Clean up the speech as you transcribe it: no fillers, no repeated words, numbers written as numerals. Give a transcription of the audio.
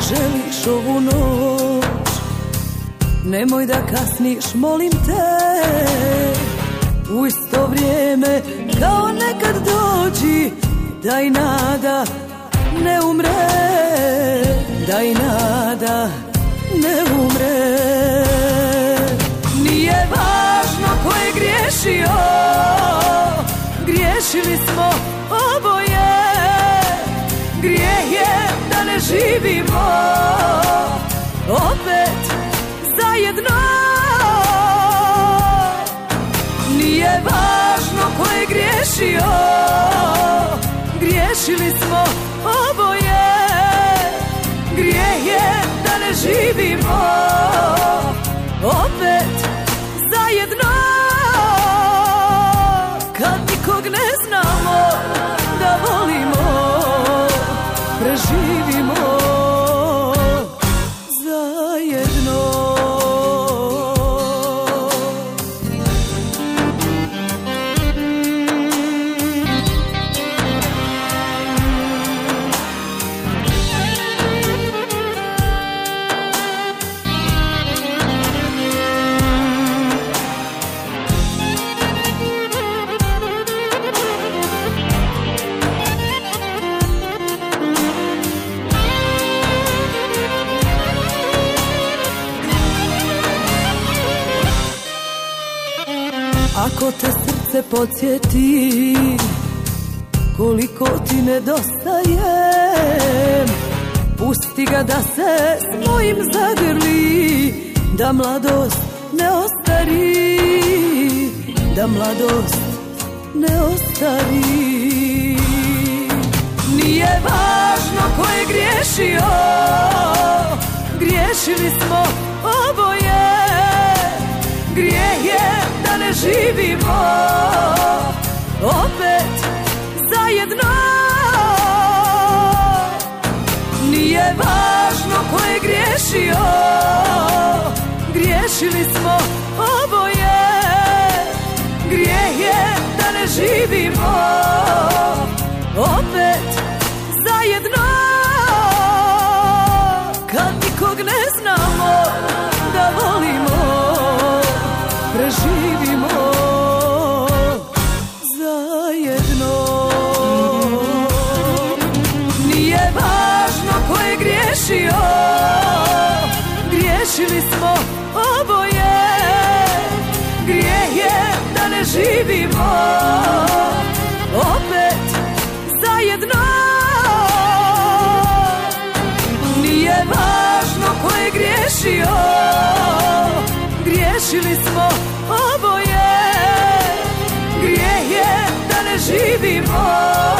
želiš ovu noć, nemoj da kasniš, molim te. U isto vrijeme kao nekad dođi, daj nada ne umre, daj nada ne umre. Nije važno ko je griješio, griješili smo oboje. Grijeh je da ne živimo opet zajedno. Nije važno ko je griješio, griješili smo oboje. Grijeh je da ne živimo opet zajedno. Kad nikog ne znamo da volimo, preživimo zajedno. Ako te srce podsjeti koliko ti nedostajem, pusti ga da se s mojim zagrli, da mladost ne ostari, da mladost ne ostari. Nije važno ko je griješio, griješili smo oboje. Grijeh je da ne živimo opet zajedno. Nije važno ko je griješio, griješili smo oboje. Grijeh je da ne živimo opet zajedno. Kad nikog ne znamo da volimo, preživimo zajedno. Nije važno ko je griješio, griješili smo oboje. Grijeh je da ne živimo opet zajedno. Nije važno ko je griješio, griješili smo oboje. Grijeh je da ne živimo